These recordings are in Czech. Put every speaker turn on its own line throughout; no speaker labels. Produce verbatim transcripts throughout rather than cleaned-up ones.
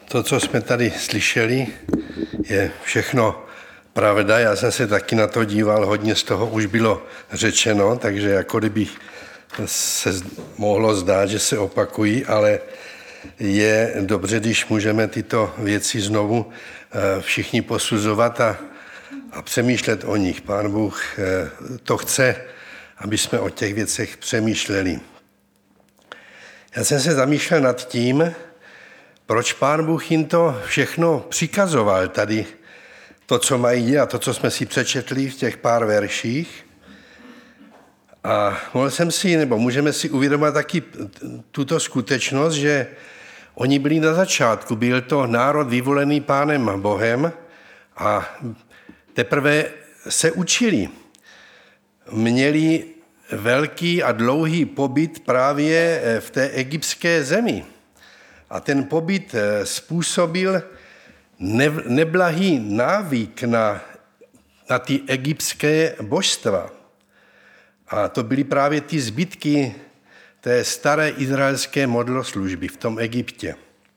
To, co jsme tady slyšeli, je všechno pravda. Já jsem se taky na to díval, hodně z toho už bylo řečeno, takže jako kdyby se mohlo zdát, že se opakují, ale je dobře, když můžeme tyto věci znovu všichni posuzovat a, a přemýšlet o nich. Pán Bůh to chce, aby jsme o těch věcech přemýšleli. Já jsem se zamýšlel nad tím, proč Pán Bůh jim to všechno přikazoval tady, to, co mají dělat, to, co jsme si přečetli v těch pár verších. A mohl jsem si, nebo můžeme si uvědomit taky tuto skutečnost, že oni byli na začátku, byl to národ vyvolený Pánem Bohem a teprve se učili. Měli velký a dlouhý pobyt právě v té egyptské zemi. A ten pobyt způsobil neblahý návyk na, na ty egyptské božstva. A to byly právě ty zbytky té staré izraelské modloslužby v tom Egyptě.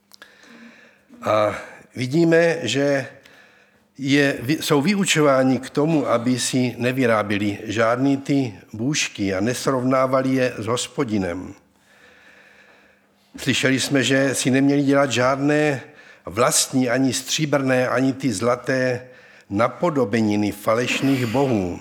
A vidíme, že je, jsou vyučováni k tomu, aby si nevyráběli žádný ty bůžky a nesrovnávali je s Hospodinem. Slyšeli jsme, že si neměli dělat žádné vlastní, ani stříbrné, ani ty zlaté napodobeniny falešných bohů.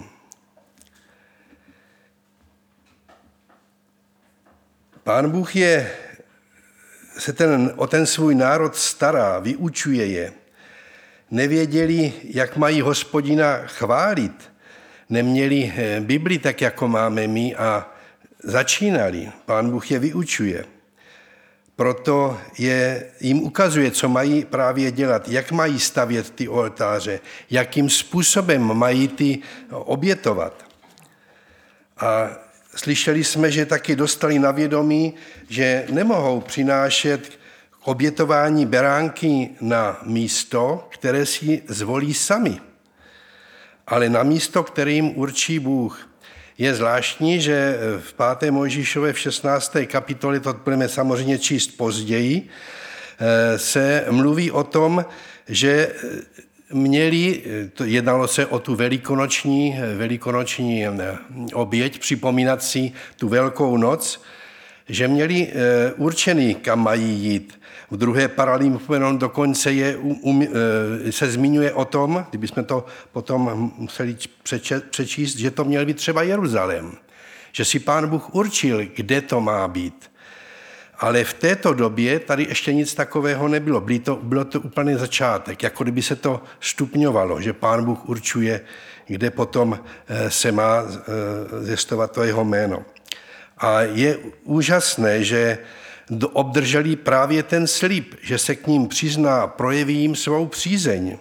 Pán Bůh je, se ten, o ten svůj národ stará, vyučuje je. Nevěděli, jak mají Hospodina chválit. Neměli Bibli tak, jako máme my a začínali. Pán Bůh je vyučuje. Proto je, jim ukazuje, co mají právě dělat, jak mají stavět ty oltáře, jakým způsobem mají ty obětovat. A slyšeli jsme, že taky dostali na vědomí, že nemohou přinášet k obětování beránky na místo, které si zvolí sami, ale na místo, které jim určí Bůh. Je zvláštní, že v páté Mojžíšově v šestnácté kapitole, to budeme samozřejmě číst později, se mluví o tom, že měli, jednalo se o tu velikonoční, velikonoční oběť, připomínat si tu velkou noc, že měli určený, kam mají jít. V druhé Paralympii dokonce je, um, se zmiňuje o tom, kdybychom to potom museli přečíst, že to měl být třeba Jeruzalém. Že si Pán Bůh určil, kde to má být. Ale v této době tady ještě nic takového nebylo. Bylo to, bylo to úplně začátek, jako kdyby se to stupňovalo, že Pán Bůh určuje, kde potom se má zjistovat to jeho jméno. A je úžasné, že obdrželi právě ten slib, že se k ním přizná, projeví jim svou přízeň.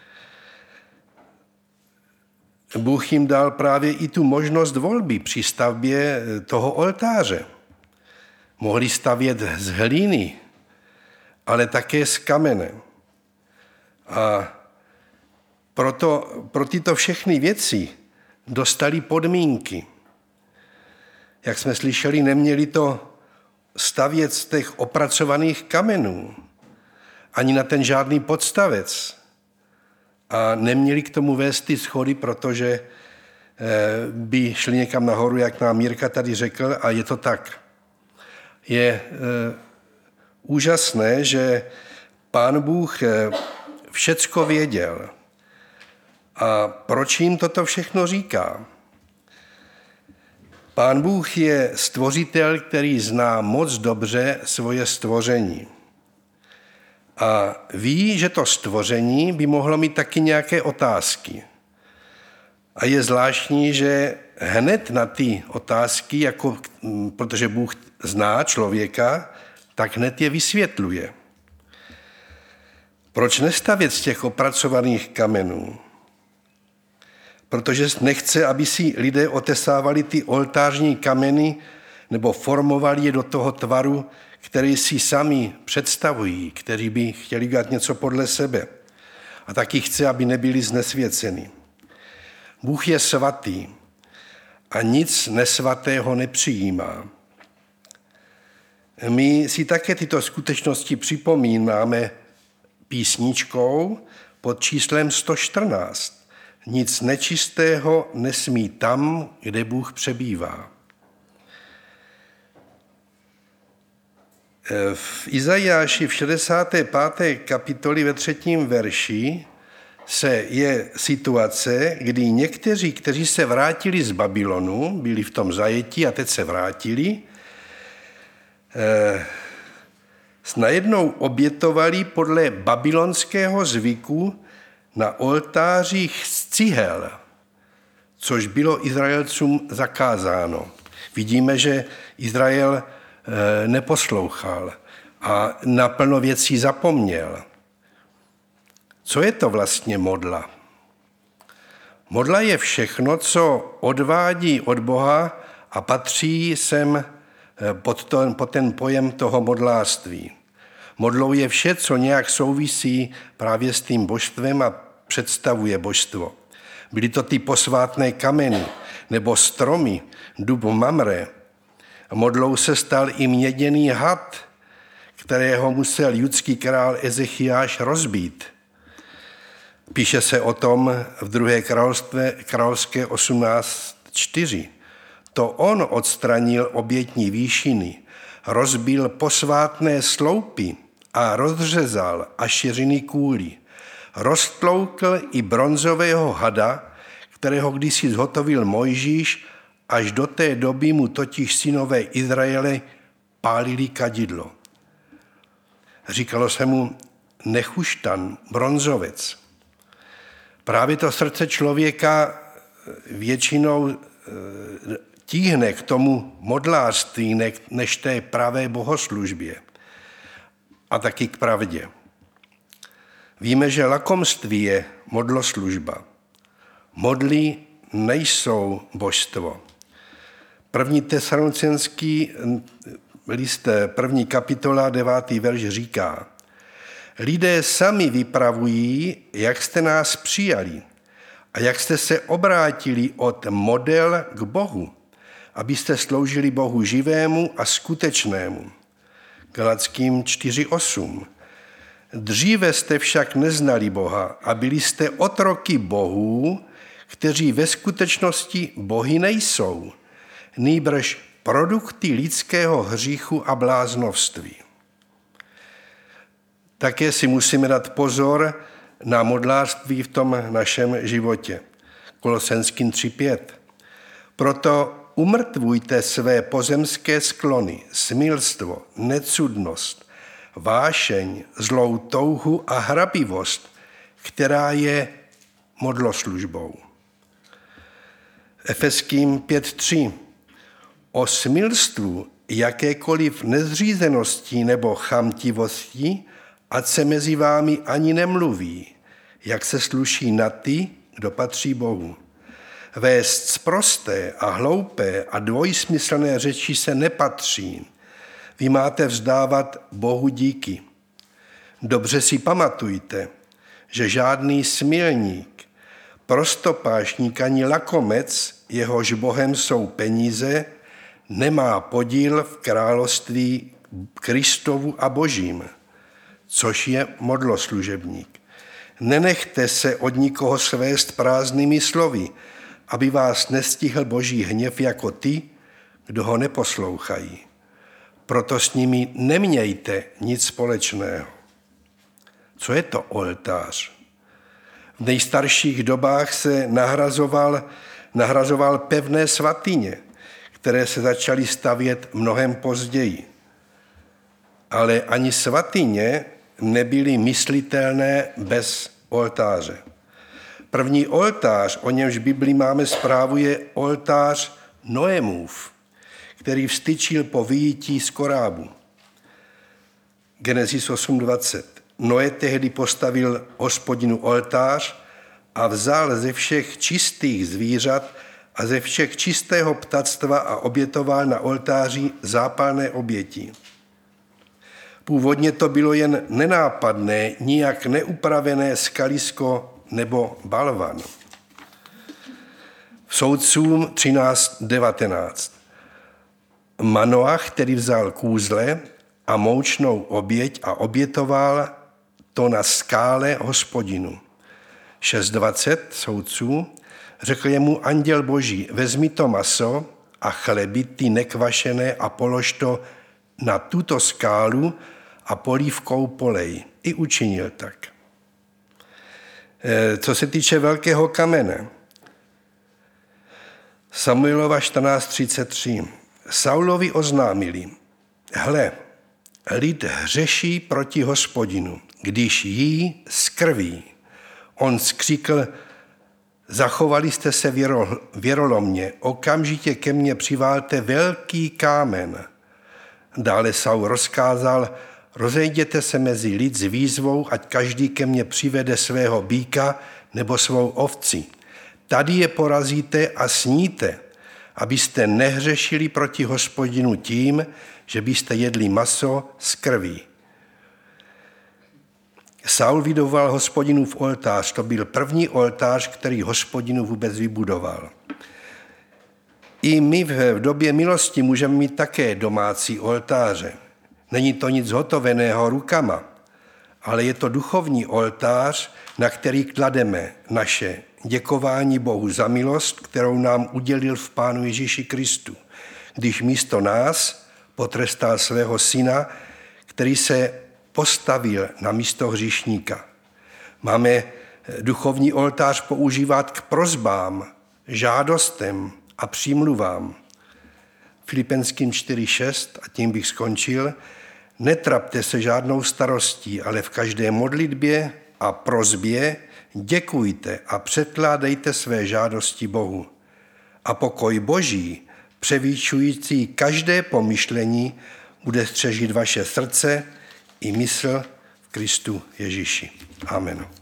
Bůh jim dal právě i tu možnost volby při stavbě toho oltáře. Mohli stavět z hlíny, ale také z kamene. A proto, pro tyto všechny věci dostali podmínky. Jak jsme slyšeli, neměli to stavět z těch opracovaných kamenů, ani na ten žádný podstavec. A neměli k tomu vést ty schody, protože by šli někam nahoru, jak nám Jirka tady řekl, a je to tak. Je úžasné, že Pán Bůh všecko věděl. A proč jim toto všechno říká? Pán Bůh je stvořitel, který zná moc dobře svoje stvoření. A ví, že to stvoření by mohlo mít taky nějaké otázky. A je zvláštní, že hned na ty otázky, jako, protože Bůh zná člověka, tak hned je vysvětluje. Proč nestavět z těch opracovaných kamenů? Protože nechce, aby si lidé otesávali ty oltářní kameny nebo formovali je do toho tvaru, který si sami představují, kteří by chtěli dělat něco podle sebe. A taky chce, aby nebyli znesvěceni. Bůh je svatý a nic nesvatého nepřijímá. My si také tyto skutečnosti připomínáme písničkou pod číslem sto čtrnáct. Nic nečistého nesmí tam, kde Bůh přebývá. V Izajáši v šedesáté páté kapitoli ve třetím verši se je situace, kdy někteří, kteří se vrátili z Babylonu, byli v tom zajetí a teď se vrátili, eh, najednou obětovali podle babylonského zvyku na oltářích z cihel, což bylo Izraelcům zakázáno. Vidíme, že Izrael eh, neposlouchal a na plno věcí zapomněl. Co je to vlastně modla? Modla je všechno, co odvádí od Boha a patří sem pod, to, pod ten pojem toho modlářství. Modlou je vše, co nějak souvisí právě s tím božstvem a představuje božstvo. Byly to ty posvátné kameny nebo stromy, dub Mamre. Modlou se stal i měděný had, kterého musel judský král Ezechiáš rozbít. Píše se o tom v druhé královské osmnáct čtyři. To on odstranil obětní výšiny, rozbil posvátné sloupy a rozřezal ašeřiny kůly. Roztloukl i bronzového hada, kterého kdysi zhotovil Mojžíš, až do té doby mu totiž synové Izraele pálili kadidlo. Říkalo se mu Nechuštan, bronzovec. Právě to srdce člověka většinou tíhne k tomu modlářství než té pravé bohoslužbě a taky k pravdě. Víme, že lakomství je modloslužba. Modly nejsou božstvo. První Tesalonický list, první kapitola, devátý verš říká: Lidé sami vypravují, jak jste nás přijali a jak jste se obrátili od model k Bohu, abyste sloužili Bohu živému a skutečnému. Galackým čtyři osm. Dříve jste však neznali Boha a byli jste otroky bohů, kteří ve skutečnosti bohy nejsou, nýbrž produkty lidského hříchu a bláznovství. Také si musíme dát pozor na modlářství v tom našem životě. Kolosenským tři pět. Proto umrtvujte své pozemské sklony, smilstvo, necudnost, vášeň, zlou touhu a hrabivost, která je modloslužbou. Efeským pět tři. O smilstvu, jakékoliv nezřízenosti nebo chamtivosti, ať se mezi vámi ani nemluví, jak se sluší na ty, kdo patří Bohu. Vést sprosté a hloupé a dvojsmyslné řeči se nepatří. Vy máte vzdávat Bohu díky. Dobře si pamatujte, že žádný smilník, prostopášník ani lakomec, jehož Bohem jsou peníze, nemá podíl v království Kristovu a Božím, což je modloslužebník. Nenechte se od nikoho svést prázdnými slovy, aby vás nestihl Boží hněv jako ty, kdo ho neposlouchají. Proto s nimi nemějte nic společného. Co je to oltář? V nejstarších dobách se nahrazoval, nahrazoval pevné svatyně, které se začaly stavět mnohem později. Ale ani svatyně nebyly myslitelné bez oltáře. První oltář, o němž v Biblii máme zprávu, je oltář Noémův, který vstyčil po vyjití z korábu. Genesis osm dvacet. Noé tehdy postavil Hospodinu oltář a vzal ze všech čistých zvířat a ze všech čistého ptactva a obětoval na oltáři zápalné oběti. Původně to bylo jen nenápadné, nijak neupravené skalisko nebo balvan. V Soudcům třináct devatenáct. Manoach, který vzal kůzle a moučnou oběť a obětoval to na skále Hospodinu. šest dvacet soudců řekl jemu anděl Boží, vezmi to maso a chleby, ty nekvašené, a polož to na tuto skálu a polívkou polej. I učinil tak. Co se týče velkého kamene, Samuelova čtrnáct třicet tři. Saulovi oznámili, hle, lid hřeší proti Hospodinu, když jí z krví. On skříkl, zachovali jste se věro, věrolomně, okamžitě ke mně přiválte velký kámen. Dále Saul rozkázal, rozejděte se mezi lid s výzvou, ať každý ke mně přivede svého býka nebo svou ovci. Tady je porazíte a sníte, abyste nehřešili proti Hospodinu tím, že byste jedli maso z krví. Saul vybudoval Hospodinův oltář. To byl první oltář, který Hospodinu vůbec vybudoval. I my v době milosti můžeme mít také domácí oltáře. Není to nic hotoveného rukama, ale je to duchovní oltář, na který klademe naše děkování Bohu za milost, kterou nám udělil v Pánu Ježíši Kristu, když místo nás potrestal svého syna, který se postavil na místo hříšníka. Máme duchovní oltář používat k prosbám, žádostem a přímluvám. Filipenským čtyři šest, a tím bych skončil, netrapte se žádnou starostí, ale v každé modlitbě a prosbě děkujte a předkládejte své žádosti Bohu. A pokoj Boží, převyšující každé pomyšlení, bude střežit vaše srdce i mysl v Kristu Ježíši. Amen.